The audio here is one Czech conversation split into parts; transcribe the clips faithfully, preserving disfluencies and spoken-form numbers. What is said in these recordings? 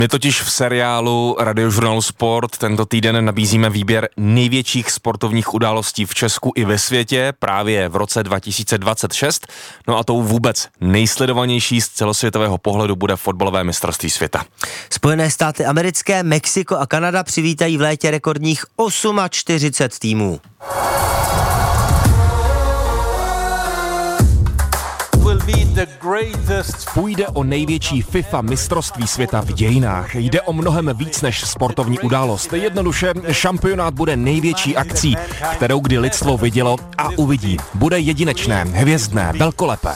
My totiž v seriálu Radiožurnálu Sport tento týden nabízíme výběr největších sportovních událostí v Česku i ve světě právě v roce dva tisíce dvacet šest. No a tou vůbec nejsledovanější z celosvětového pohledu bude fotbalové mistrovství světa. Spojené státy americké, Mexiko a Kanada přivítají v létě rekordních čtyřicet osm týmů. Půjde o největší FIFA mistrovství světa v dějinách. Jde o mnohem víc než sportovní událost. Jednoduše, šampionát bude největší akcí, kterou kdy lidstvo vidělo a uvidí. Bude jedinečné, hvězdné, velkolepé.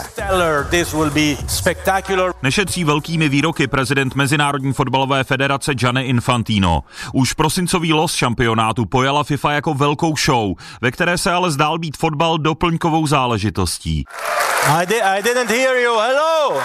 Nešetří velkými výroky prezident Mezinárodní fotbalové federace Gianni Infantino. Už prosincový los šampionátu pojala FIFA jako velkou show, ve které se ale zdál být fotbal doplňkovou záležitostí. I, di- I didn't hear you. Hello.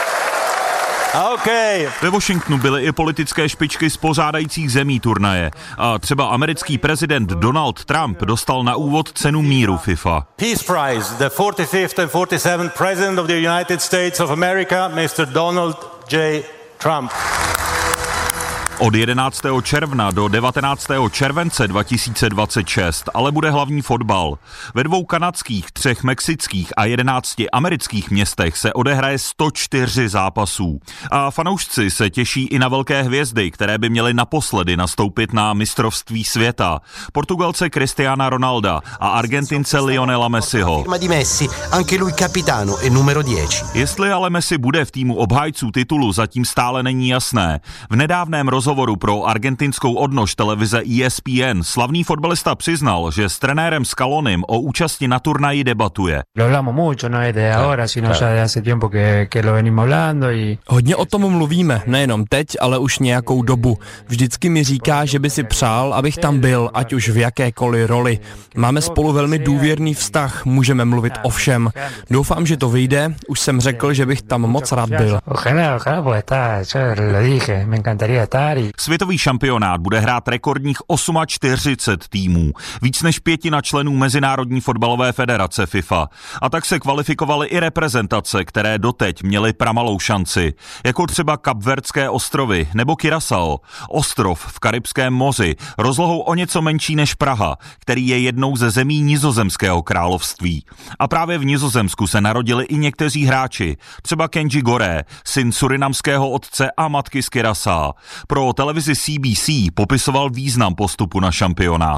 Okay. Ve Washingtonu byly i politické špičky z pořádajících zemí turnaje. A třeba americký prezident Donald Trump dostal na úvod cenu míru FIFA. Peace Prize, the forty-fifth and forty-seventh President of the United States of America, mister Donald J. Trump. Od jedenáctého června do devatenáctého července dva tisíce dvacet šest ale bude hlavní fotbal. Ve dvou kanadských, třech mexických a jedenácti amerických městech se odehraje sto čtyři zápasů. A fanoušci se těší i na velké hvězdy, které by měly naposledy nastoupit na mistrovství světa. Portugalce Cristiana Ronalda a Argentince Lionela Messiho. Jestli ale Messi bude v týmu obhájců titulu, zatím stále není jasné. V nedávném rozhovoru pro argentinskou odnož televize E S P N slavný fotbalista přiznal, že s trenérem Scalonim o účasti na turnaji debatuje. Hodně o tom mluvíme, nejenom teď, ale už nějakou dobu. Vždycky mi říká, že by si přál, abych tam byl, ať už v jakékoliv roli. Máme spolu velmi důvěrný vztah, můžeme mluvit o všem. Doufám, že to vyjde, už jsem řekl, že bych tam moc rád byl. Světový šampionát bude hrát rekordních čtyřicet osm týmů, víc než pětina členů Mezinárodní fotbalové federace FIFA. A tak se kvalifikovaly i reprezentace, které doteď měly pramalou šanci, jako třeba Kapverdské ostrovy nebo Curaçao, ostrov v Karibském moři, rozlohou o něco menší než Praha, který je jednou ze zemí Nizozemského království. A právě v Nizozemsku se narodili i někteří hráči, třeba Kenji Goré, syn surinamského otce a matky z Curaçao. Pro televizi C B C popisoval význam postupu na šampionát.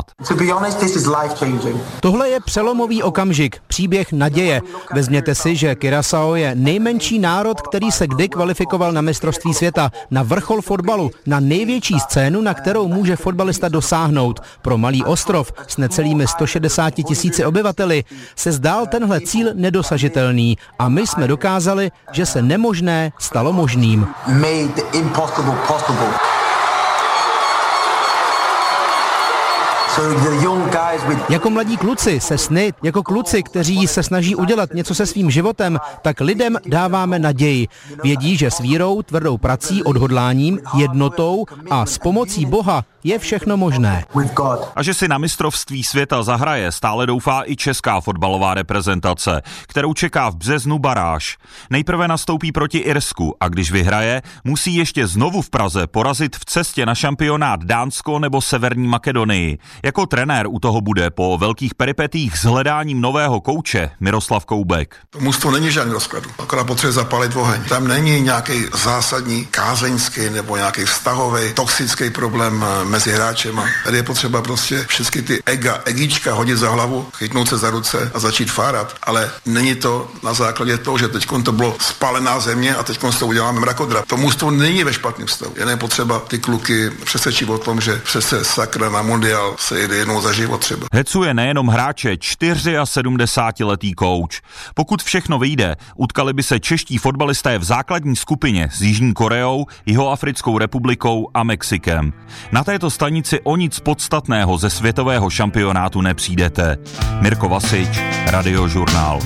Tohle je přelomový okamžik, příběh naděje. Vezměte si, že Curaçao je nejmenší národ, který se kdy kvalifikoval na mistrovství světa, na vrchol fotbalu, na největší scénu, na kterou může fotbalista dosáhnout. Pro malý ostrov s necelými sto šedesáti tisíci obyvateli se zdál tenhle cíl nedosažitelný a my jsme dokázali, že se nemožné stalo možným. Jako mladí kluci se sny, jako kluci, kteří se snaží udělat něco se svým životem, tak lidem dáváme naději. Vědí, že s vírou, tvrdou prací, odhodláním, jednotou a s pomocí Boha je všechno možné. A že si na mistrovství světa zahraje, stále doufá i česká fotbalová reprezentace, kterou čeká v březnu baráž. Nejprve nastoupí proti Irsku a když vyhraje, musí ještě znovu v Praze porazit v cestě na šampionát Dánsko nebo Severní Makedonii. Jako trenér u toho bude po velkých peripetích s hledáním nového kouče Miroslav Koubek. To mužstvo není žádný rozkladu, akorát potřebuje zapálit oheň. Tam není nějaký zásadní kázeňský nebo nějaký vztahový, toxický problém mezi hráčema. Tady je potřeba prostě všechny ty ega, egíčka hodit za hlavu, chytnout se za ruce a začít fárat. Ale není to na základě toho, že teď to bylo spálená země a teď to uděláme mrakodrap. To mužstvo není ve špatném stavu. Je nepotřeba ty kluky přesvědčit o tom, že přece sakra na mundial se jede jednou za život třeba. Hecuje nejenom hráče, sedmdesátčtyřletý kouč. Pokud všechno vyjde, utkali by se čeští fotbalisté v základní skupině s Jižní Koreou, Jihoafrickou republikou a Mexikem. Na této stanici o nic podstatného ze světového šampionátu nepřijdete. Mirko Vasič, Radiožurnál.